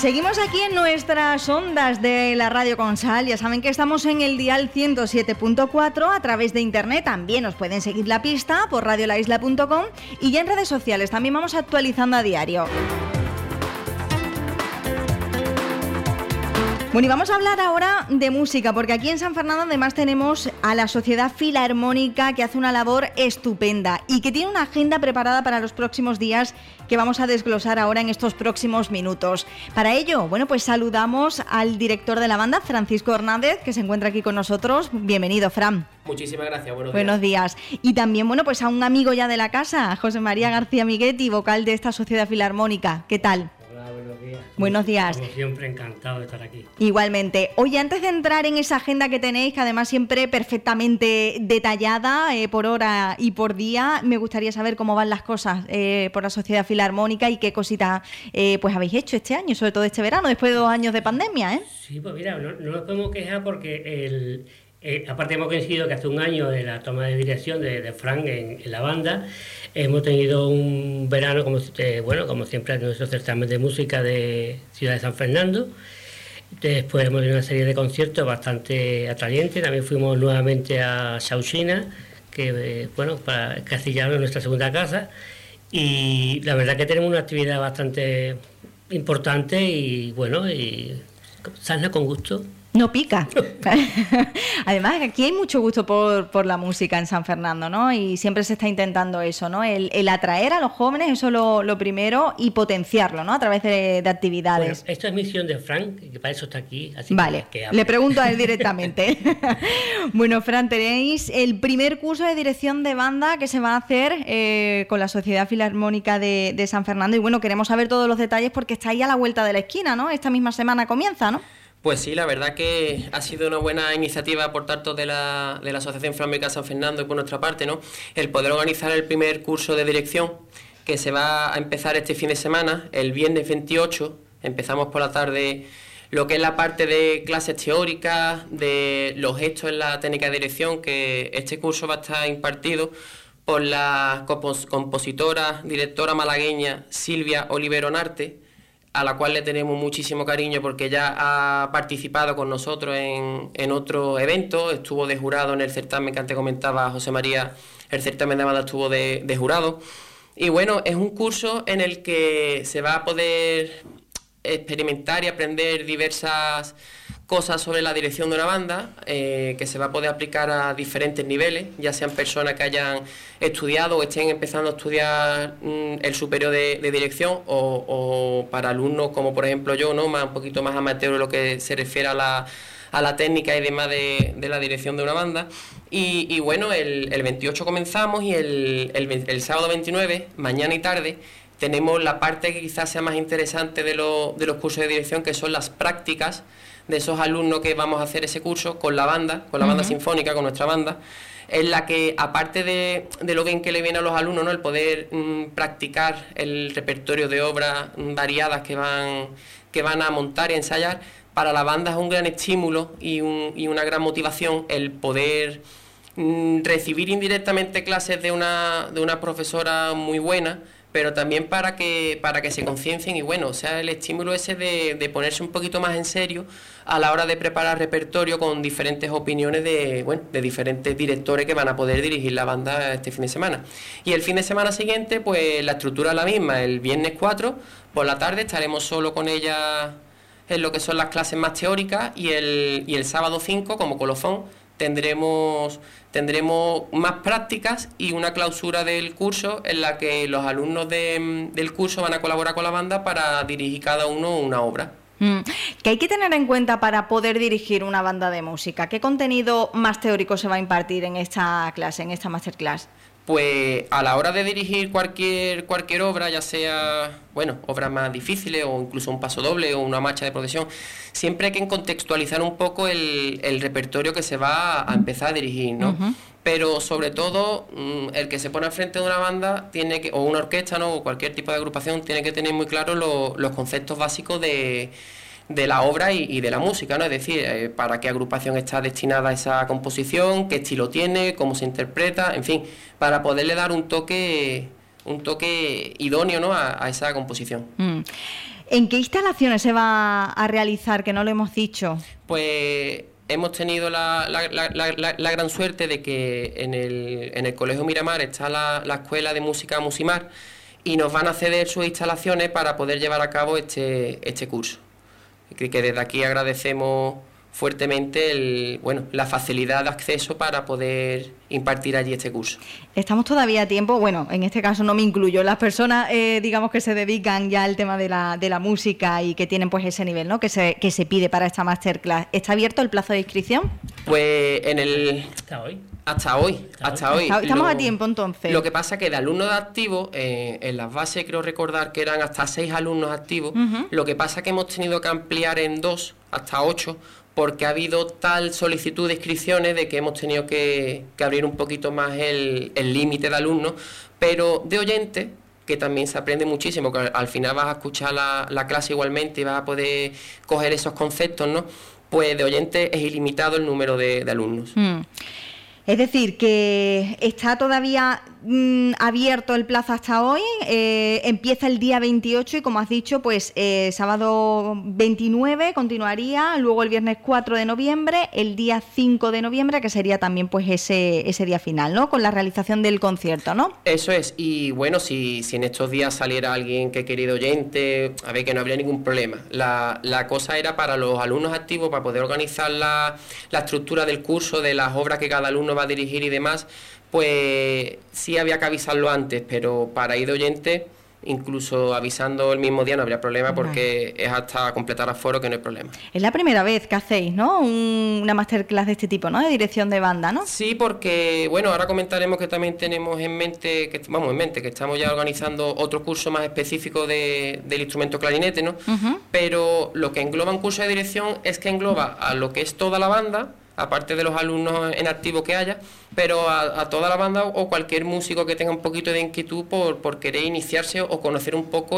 seguimos aquí en nuestras ondas de la Radio Consal. Ya saben que estamos en el dial 107.4 a través de internet. También os pueden seguir la pista por radiolaisla.com y ya en redes sociales también vamos actualizando a diario. Bueno, y vamos a hablar ahora de música, porque aquí en San Fernando además tenemos a la Sociedad Filarmónica, que hace una labor estupenda y que tiene una agenda preparada para los próximos días que vamos a desglosar ahora en estos próximos minutos. Para ello, bueno, pues saludamos al director de la banda, Francisco Hernández, que se encuentra aquí con nosotros. Bienvenido, Fran. Muchísimas gracias, buenos días. Y también, bueno, pues a un amigo ya de la casa, José María García Miguetti, vocal de esta Sociedad Filarmónica. ¿Qué tal? Buenos días. Como siempre, encantado de estar aquí. Igualmente. Oye, antes de entrar en esa agenda que tenéis, que además siempre perfectamente detallada por hora y por día, me gustaría saber cómo van las cosas por la Sociedad Filarmónica y qué cositas pues habéis hecho este año, sobre todo este verano, después de 2 años de pandemia, ¿eh? Sí, pues mira, no nos podemos quejar porque aparte hemos coincidido que hace 1 año de la toma de dirección de Fran en la banda. Hemos tenido un verano, como siempre, en nuestro certamen de música de Ciudad de San Fernando. Después hemos tenido una serie de conciertos bastante atrayentes. También fuimos nuevamente a Xauxina, que para Castellano, nuestra segunda casa. Y la verdad que tenemos una actividad bastante importante y sana con gusto. No pica. Además, aquí hay mucho gusto por la música en San Fernando, ¿no? Y siempre se está intentando eso, ¿no? El atraer a los jóvenes, eso lo primero, y potenciarlo, ¿no? A través de actividades. Bueno, esto es misión de Fran, que para eso está aquí. Así vale, que le pregunto a él directamente. Bueno, Fran, tenéis el primer curso de dirección de banda que se va a hacer con la Sociedad Filarmónica de San Fernando. Y bueno, queremos saber todos los detalles porque está ahí a la vuelta de la esquina, ¿no? Esta misma semana comienza, ¿no? Pues sí, la verdad que ha sido una buena iniciativa por tanto de la Asociación Filarmónica San Fernando y por nuestra parte, ¿no? El poder organizar el primer curso de dirección que se va a empezar este fin de semana, el viernes 28. Empezamos por la tarde lo que es la parte de clases teóricas, de los gestos en la técnica de dirección, que este curso va a estar impartido por la compositora, directora malagueña Silvia Olivero Narte, a la cual le tenemos muchísimo cariño porque ya ha participado con nosotros en otro evento, estuvo de jurado en el certamen que antes comentaba José María, el certamen de banda estuvo de jurado. Y bueno, es un curso en el que se va a poder experimentar y aprender diversas cosas sobre la dirección de una banda, que se va a poder aplicar a diferentes niveles, ya sean personas que hayan estudiado o estén empezando a estudiar el superior de dirección o para alumnos como por ejemplo yo, ¿no? Un poquito más amateur en lo que se refiere a la técnica y demás de la dirección de una banda. Y bueno, el 28 comenzamos y el sábado 29, mañana y tarde, tenemos la parte que quizás sea más interesante de los cursos de dirección, que son las prácticas de esos alumnos que vamos a hacer ese curso con la banda sinfónica, con nuestra banda, en la que aparte de lo bien que le viene a los alumnos, ¿no? El poder practicar el repertorio de obras variadas que van a montar y ensayar, para la banda es un gran estímulo y una gran motivación el poder recibir indirectamente clases de una profesora muy buena, pero también para que se conciencien y bueno, o sea, el estímulo ese de ponerse un poquito más en serio a la hora de preparar repertorio con diferentes opiniones de diferentes directores que van a poder dirigir la banda este fin de semana. Y el fin de semana siguiente, pues la estructura es la misma. El viernes 4 por la tarde estaremos solo con ella en lo que son las clases más teóricas y el sábado 5 como colofón tendremos más prácticas y una clausura del curso en la que los alumnos del curso van a colaborar con la banda para dirigir cada uno una obra. ¿Qué hay que tener en cuenta para poder dirigir una banda de música? ¿Qué contenido más teórico se va a impartir en esta clase, en esta masterclass? Pues a la hora de dirigir cualquier obra, ya sea, obras más difíciles o incluso un paso doble o una marcha de procesión, siempre hay que contextualizar un poco el repertorio que se va a empezar a dirigir, ¿no? Uh-huh. Pero sobre todo, el que se pone al frente de una banda o una orquesta, ¿no? O cualquier tipo de agrupación, tiene que tener muy claros los conceptos básicos de la obra y de la música, ¿no? Es decir, para qué agrupación está destinada esa composición, qué estilo tiene, cómo se interpreta, en fin, para poderle dar un toque idóneo, ¿no? a esa composición. ¿En qué instalaciones se va a realizar, que no lo hemos dicho? Pues hemos tenido la gran suerte de que en el Colegio Miramar está la Escuela de Música Musimar y nos van a ceder sus instalaciones para poder llevar a cabo este curso. Que desde aquí agradecemos fuertemente la facilidad de acceso para poder impartir allí este curso. Estamos todavía a tiempo, bueno, en este caso no me incluyo, las personas, digamos, que se dedican ya al tema de la música y que tienen pues ese nivel, ¿no?, que se pide para esta masterclass. ¿Está abierto el plazo de inscripción? Pues Hasta hoy. Estamos a tiempo, entonces. Lo que pasa es que de alumnos activos, en las bases creo recordar que eran hasta 6 alumnos activos. Lo que pasa es que hemos tenido que ampliar en 2 hasta 8, porque ha habido tal solicitud de inscripciones de que hemos tenido que abrir un poquito más el límite de alumnos, pero de oyentes, que también se aprende muchísimo, que al final vas a escuchar la clase igualmente y vas a poder coger esos conceptos, ¿no? Pues de oyentes es ilimitado el número de alumnos. Es decir, que está todavía abierto el plazo hasta hoy, empieza el día 28 y, como has dicho, pues sábado 29 continuaría, luego el viernes 4 de noviembre, el día 5 de noviembre, que sería también pues ese día final, ¿no?, con la realización del concierto, ¿no? Eso es, y bueno, si en estos días saliera alguien que querido oyente, a ver, que no habría ningún problema. La cosa era para los alumnos activos, para poder organizar la estructura del curso, de las obras que cada alumno va a dirigir y demás, pues sí había que avisarlo antes, pero para ir de oyente, incluso avisando el mismo día no habría problema, porque es hasta completar aforo que no hay problema. Es la primera vez que hacéis, ¿no?, una masterclass de este tipo, ¿no?, de dirección de banda, ¿no? Sí, porque, bueno, ahora comentaremos que también tenemos en mente que estamos ya organizando otro curso más específico del instrumento clarinete, ¿no? Pero lo que engloba un curso de dirección es que engloba a lo que es toda la banda, aparte de los alumnos en activo que haya, pero a toda la banda o cualquier músico que tenga un poquito de inquietud por querer iniciarse o conocer un poco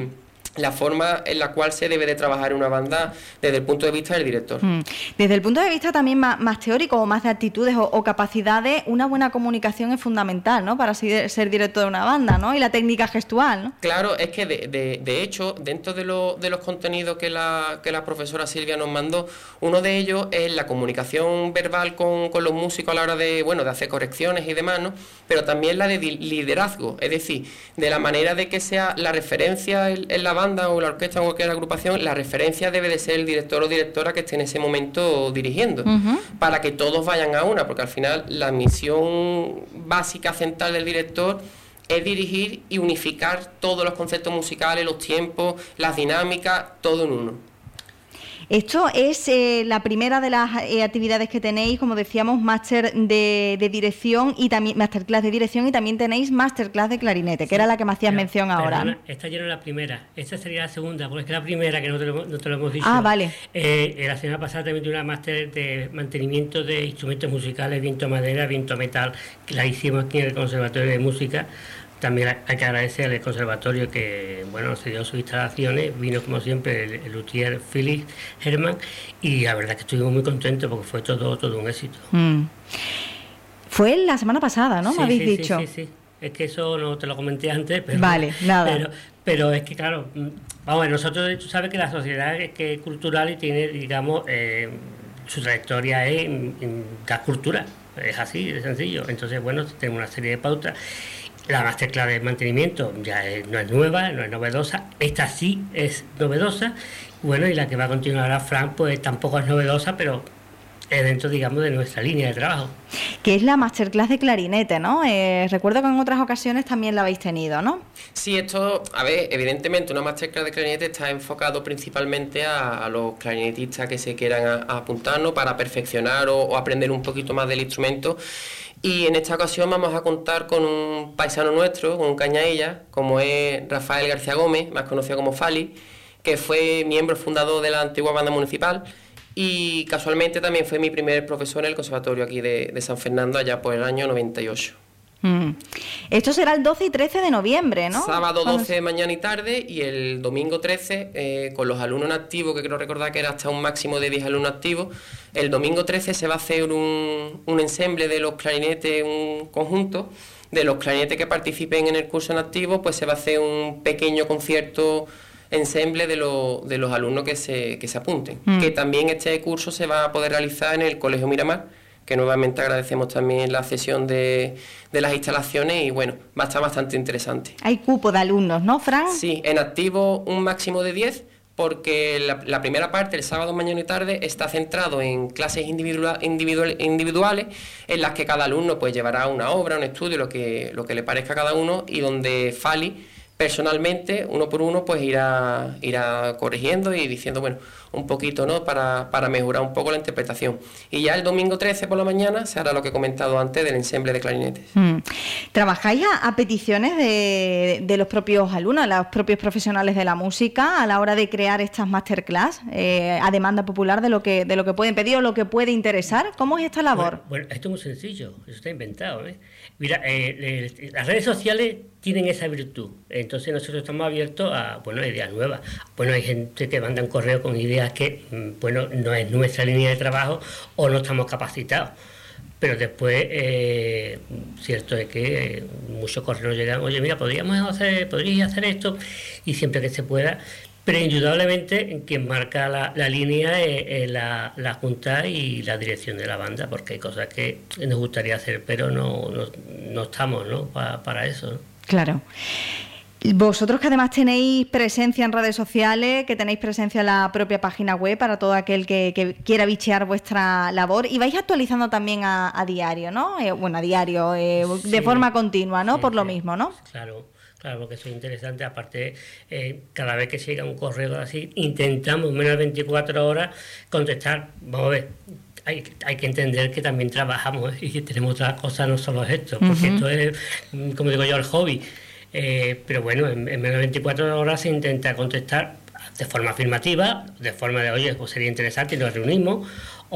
la forma en la cual se debe de trabajar una banda desde el punto de vista del director. Desde el punto de vista también más teórico o más de actitudes o capacidades, una buena comunicación es fundamental, ¿no?, para ser director de una banda, ¿no?, y la técnica gestual, ¿no? Claro, es que de hecho, dentro de los contenidos que la profesora Silvia nos mandó, uno de ellos es la comunicación verbal con los músicos a la hora de hacer correcciones y demás, ¿no?, pero también la de liderazgo, es decir, de la manera de que sea la referencia en la banda o la orquesta o cualquier agrupación, la referencia debe de ser el director o directora que esté en ese momento dirigiendo, para que todos vayan a una, porque al final la misión básica central del director es dirigir y unificar todos los conceptos musicales, los tiempos, las dinámicas, todo en uno. Esto es la primera de las actividades que tenéis, como decíamos, máster de dirección y también masterclass de dirección, y también tenéis masterclass de clarinete, que era la que me hacías mención ahora, ¿no? Esta ya no es la primera, esta sería la segunda, porque es que la primera que no te lo hemos dicho. Ah, vale. La semana pasada también tuve una máster de mantenimiento de instrumentos musicales, viento madera, viento metal, que la hicimos aquí en el Conservatorio de Música. También hay que agradecer al conservatorio que, se dio sus instalaciones, vino como siempre el luthier Felix Herman, y la verdad que estuvimos muy contentos porque fue todo un éxito. Fue la semana pasada, ¿no? Sí, me habéis dicho. Sí. Es que eso no te lo comenté antes, pero... Vale, nada. Pero es que, claro, nosotros, tú sabes que la sociedad es que cultural y tiene, digamos, su trayectoria es en la cultura. Es así, de sencillo. Entonces, tenemos una serie de pautas. La masterclass de mantenimiento ya no es nueva, no es novedosa. Esta sí es novedosa. Y la que va a continuar ahora, Fran, pues tampoco es novedosa, pero es dentro, digamos, de nuestra línea de trabajo. Que es la masterclass de clarinete, ¿no? Recuerdo que en otras ocasiones también la habéis tenido, ¿no? Sí, evidentemente una masterclass de clarinete está enfocado principalmente a los clarinetistas que se quieran apuntar, ¿no?, para perfeccionar o aprender un poquito más del instrumento. Y en esta ocasión vamos a contar con un paisano nuestro, con un cañailla, como es Rafael García Gómez, más conocido como Fali, que fue miembro fundador de la antigua banda municipal y casualmente también fue mi primer profesor en el conservatorio aquí de San Fernando allá por el año 98. Esto será el 12 y 13 de noviembre, ¿no? Sábado 12 mañana y tarde, y el domingo 13 con los alumnos en activo, que creo recordar que era hasta un máximo de 10 alumnos activos. El domingo 13 se va a hacer un ensemble de los clarinetes, un conjunto de los clarinetes que participen en el curso en activo, pues se va a hacer un pequeño concierto ensemble de los alumnos que se apunten. Que también este curso se va a poder realizar en el Colegio Miramar, que nuevamente agradecemos también la cesión de las instalaciones y bueno, va a estar bastante interesante. Hay cupo de alumnos, ¿no, Fran? Sí, en activo un máximo de 10, porque la primera parte, el sábado, mañana y tarde, está centrado en clases individuales, en las que cada alumno pues llevará una obra, un estudio, lo que le parezca a cada uno, y donde Fali personalmente, uno por uno, pues irá corrigiendo y diciendo, bueno, un poquito, ¿no?, para mejorar un poco la interpretación. Y ya el domingo 13 por la mañana se hará lo que he comentado antes del ensemble de clarinetes. ¿Trabajáis a peticiones de los propios alumnos, los propios profesionales de la música, a la hora de crear estas masterclass, a demanda popular de lo que pueden pedir o lo que puede interesar? ¿Cómo es esta labor? Bueno, esto es muy sencillo, eso está inventado, ¿eh? Mira, las redes sociales tienen esa virtud, entonces nosotros estamos abiertos a ideas nuevas. Bueno, hay gente que manda un correo con ideas que, bueno, no es nuestra línea de trabajo o no estamos capacitados. Pero después, cierto es que muchos correos llegan, oye, mira, podríais hacer esto, y siempre que se pueda. Pero indudablemente quien marca la línea es la Junta y la dirección de la banda, porque hay cosas que nos gustaría hacer, pero no estamos, ¿no?, para eso, ¿no? Claro. Vosotros, que además tenéis presencia en redes sociales, que tenéis presencia en la propia página web para todo aquel que quiera bichear vuestra labor, y vais actualizando también a diario, ¿no? A diario, de forma continua, ¿no? Por lo mismo, ¿no? Claro, porque eso es interesante. Aparte, cada vez que se llega un correo así, intentamos en menos de 24 horas contestar. Vamos a ver, hay que entender que también trabajamos y que tenemos otras cosas, no solo esto, porque esto es, como digo yo, el hobby. Pero bueno, en menos de 24 horas se intenta contestar de forma afirmativa, de forma de, oye, pues sería interesante y nos reunimos,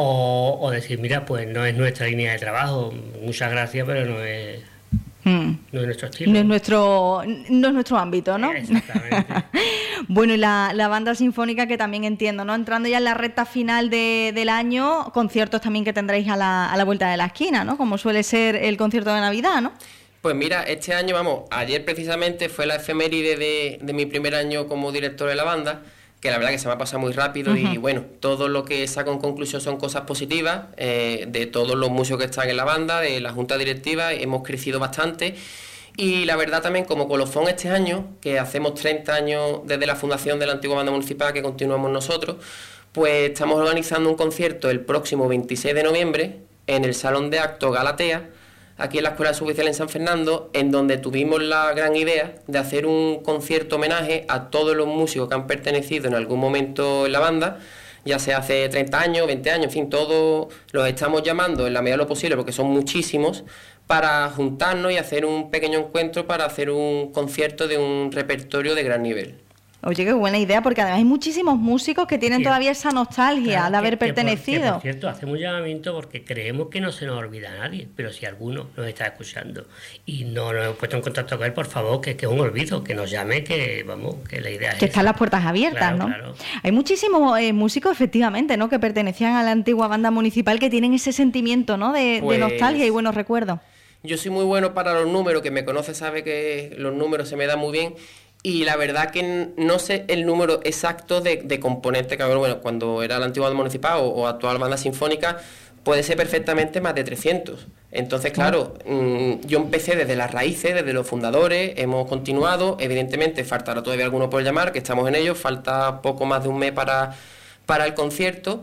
o decir, mira, pues no es nuestra línea de trabajo, muchas gracias, pero no es nuestro estilo. No es nuestro ámbito, ¿no? Exactamente. Bueno, y la banda sinfónica, que también entiendo, ¿no? Entrando ya en la recta final del año, conciertos también que tendréis a la vuelta de la esquina, ¿no? Como suele ser el concierto de Navidad, ¿no? Pues mira, este año, ayer precisamente fue la efeméride de mi primer año como director de la banda, que la verdad que se me ha pasado muy rápido. Y bueno, todo lo que saco en conclusión son cosas positivas, de todos los músicos que están en la banda, de la junta directiva, hemos crecido bastante. Y la verdad también, como colofón este año, que hacemos 30 años desde la fundación de la antigua banda municipal, que continuamos nosotros, pues estamos organizando un concierto el próximo 26 de noviembre en el Salón de Actos Galatea, aquí en la Escuela Suboficial en San Fernando, en donde tuvimos la gran idea de hacer un concierto homenaje a todos los músicos que han pertenecido en algún momento en la banda, ya sea hace 30 años, 20 años, en fin, todos los estamos llamando en la medida de lo posible, porque son muchísimos, para juntarnos y hacer un pequeño encuentro para hacer un concierto de un repertorio de gran nivel. Oye, qué buena idea, porque además hay muchísimos músicos que tienen todavía esa nostalgia de haber pertenecido. Por cierto, hacemos un llamamiento porque creemos que no se nos olvida a nadie, pero si alguno nos está escuchando y no nos hemos puesto en contacto con él, por favor, que es un olvido, que nos llame, que la idea es que están las puertas abiertas, claro, ¿no? Claro. Hay muchísimos músicos, efectivamente, ¿no?, que pertenecían a la antigua banda municipal, que tienen ese sentimiento, ¿no?, de nostalgia y buenos recuerdos. Yo soy muy bueno para los números, que me conoce sabe que los números se me dan muy bien. Y la verdad que no sé el número exacto de componentes que había, bueno, cuando era la antigua banda municipal o actual banda sinfónica, puede ser perfectamente más de 300. Entonces, claro, yo empecé desde las raíces, desde los fundadores, hemos continuado, evidentemente faltará todavía alguno por llamar, que estamos en ello, falta poco más de un mes para el concierto.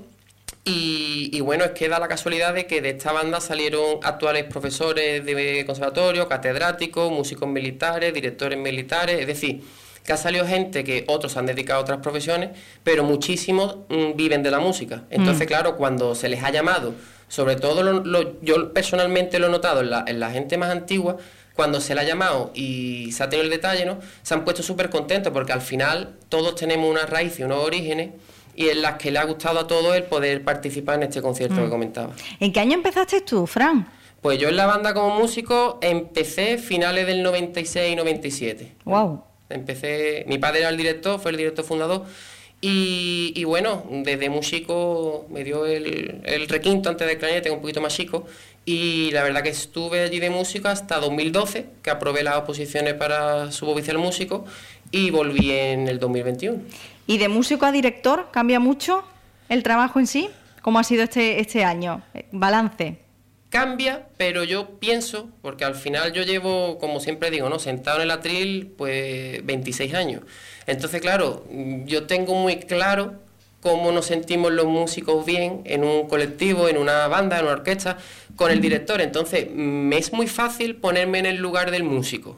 Y bueno, es que da la casualidad de que de esta banda salieron actuales profesores de conservatorio, catedráticos, músicos militares, directores militares, es decir, que ha salido gente que otros se han dedicado a otras profesiones, pero muchísimos viven de la música. Entonces, claro, cuando se les ha llamado, sobre todo yo personalmente lo he notado en la gente más antigua, cuando se le ha llamado y se ha tenido el detalle, ¿no?, se han puesto súper contentos, porque al final todos tenemos una raíz y unos orígenes, y en las que le ha gustado a todos el poder participar en este concierto que comentaba. ¿En qué año empezaste tú, Fran? Pues yo en la banda como músico empecé finales del 96 y 97. Wow. Mi padre era el director, fue el director fundador, y bueno, desde muy chico me dio el requinto antes del clarinete, un poquito más chico, y la verdad que estuve allí de músico hasta 2012, que aprobé las oposiciones para suboficial músico, y volví en el 2021. ¿Y de músico a director cambia mucho el trabajo en sí? ¿Cómo ha sido este año? Balance. Cambia, pero yo pienso, porque al final yo llevo, como siempre digo, ¿no?, sentado en el atril, pues 26 años. Entonces, claro, yo tengo muy claro cómo nos sentimos los músicos bien en un colectivo, en una banda, en una orquesta, con el director. Entonces, me es muy fácil ponerme en el lugar del músico.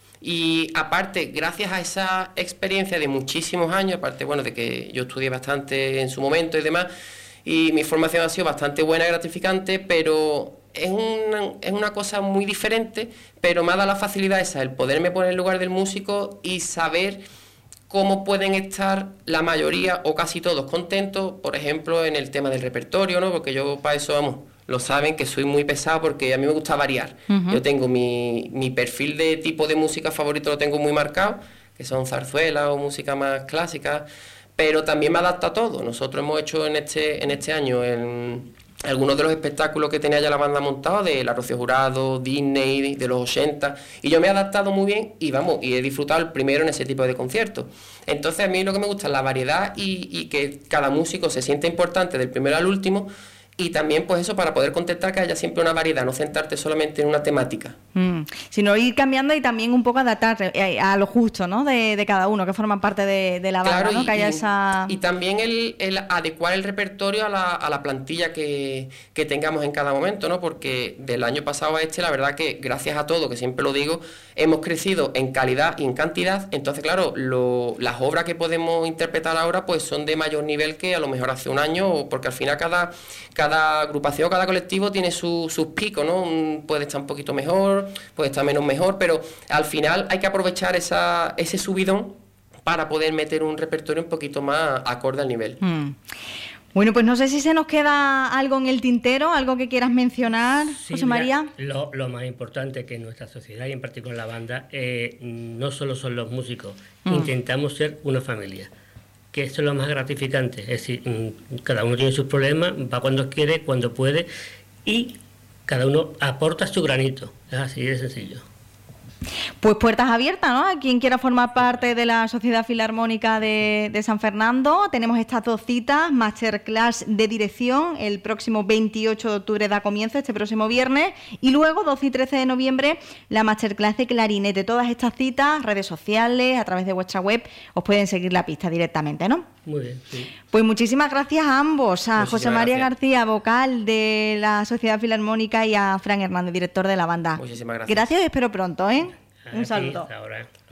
Y aparte, gracias a esa experiencia de muchísimos años, aparte, bueno, de que yo estudié bastante en su momento y demás, y mi formación ha sido bastante buena y gratificante, pero es una cosa muy diferente, pero me ha dado la facilidad esa, el poderme poner en el lugar del músico y saber cómo pueden estar la mayoría o casi todos contentos, por ejemplo, en el tema del repertorio, ¿no? Porque yo para eso, vamos, lo saben que soy muy pesado porque a mí me gusta variar. Yo tengo mi perfil de tipo de música favorito, lo tengo muy marcado, que son zarzuelas o música más clásica, pero también me adapto a todo. Nosotros hemos hecho en este año algunos de los espectáculos que tenía ya la banda montado, de La Rocío Jurado, Disney, de los 80, y yo me he adaptado muy bien y vamos, y he disfrutado el primero en ese tipo de conciertos. Entonces a mí lo que me gusta es la variedad y que cada músico se sienta importante del primero al último, y también pues eso, para poder contestar, que haya siempre una variedad, no centrarte solamente en una temática. Sino ir cambiando y también un poco adaptar a lo justo, ¿no?, de cada uno, que forman parte de la banda, claro, ¿no? Que haya esa... Y también el adecuar el repertorio a la plantilla que tengamos en cada momento, ¿no? Porque del año pasado a la verdad que gracias a todo, que siempre lo digo, hemos crecido en calidad y en cantidad. Entonces, claro, las obras que podemos interpretar ahora pues son de mayor nivel que a lo mejor hace un año, porque al final cada agrupación, cada colectivo tiene sus picos, ¿no? Puede estar un poquito mejor, puede estar menos mejor, pero al final hay que aprovechar ese subidón para poder meter un repertorio un poquito más acorde al nivel. Bueno, pues no sé si se nos queda algo en el tintero, algo que quieras mencionar, sí, José María. Lo más importante es que en nuestra sociedad y en particular en la banda no solo son los músicos, intentamos ser una familia, que eso es lo más gratificante. Es decir, cada uno tiene sus problemas, va cuando quiere, cuando puede, y cada uno aporta su granito. Es así de sencillo. Pues puertas abiertas, ¿no? A quien quiera formar parte de la Sociedad Filarmónica de San Fernando. Tenemos estas 2 citas, masterclass de dirección, el próximo 28 de octubre da comienzo, este próximo viernes, y luego 12 y 13 de noviembre la masterclass de clarinete. Todas estas citas, redes sociales, a través de vuestra web, os pueden seguir la pista directamente, ¿no? Muy bien, sí. Pues muchísimas gracias a ambos, a Muchísimas José María gracias. García, vocal de la Sociedad Filarmónica, y a Fran Hernández, director de la banda. Muchísimas gracias. Gracias y espero pronto, ¿eh? Un Aquí, saludo. hasta ahora.